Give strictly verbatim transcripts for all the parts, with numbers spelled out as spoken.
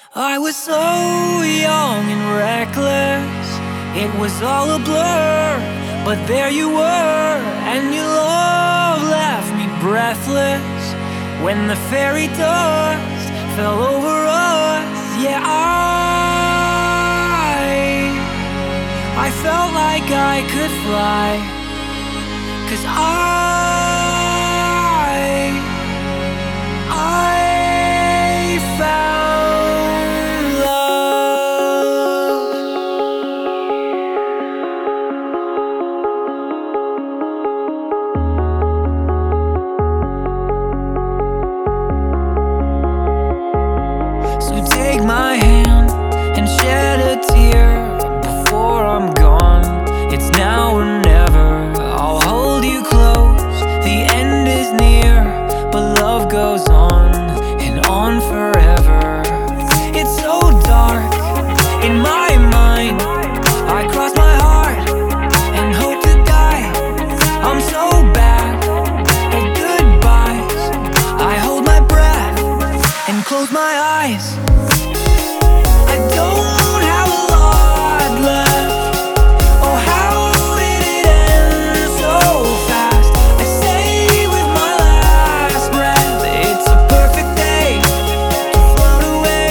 I was so young and reckless, it was all a blur. But there you were, and your love left me breathless. When the fairy dust fell over us, yeah, I I felt like I could fly, 'cause I I found love. So take my hand and shed a tear before I'm gone. It's now or never. I'll hold you close. The end is near, but love goes on and on forever. It's so dark in my mind. I cross my heart and hope to die. I'm so bad at goodbyes. I hold my breath and close my eyes. I don't have a lot left. Oh, how did it end so fast? I say with my last breath, it's a perfect day to float away.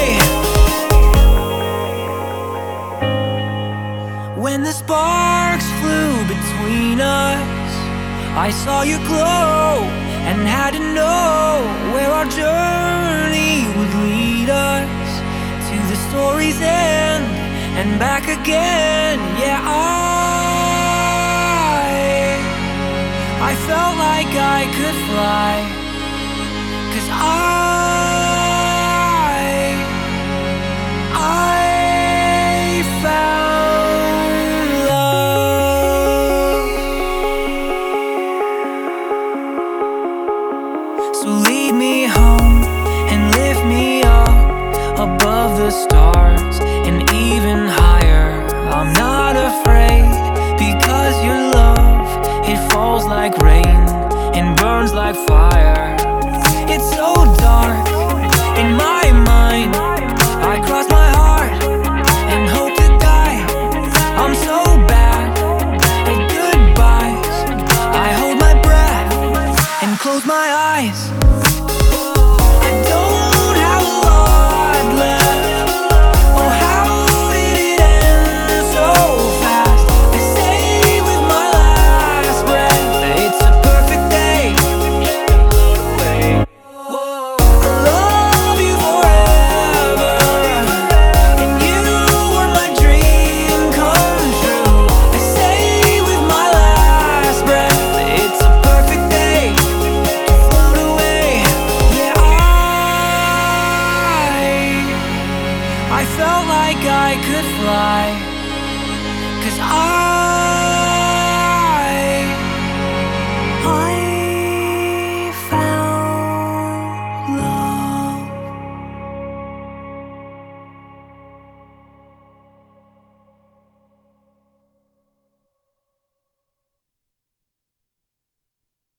When the sparks flew between us, I saw you glow and had to know where our journey would lead us, to the story's end and back again. Yeah, I I felt like I could fly.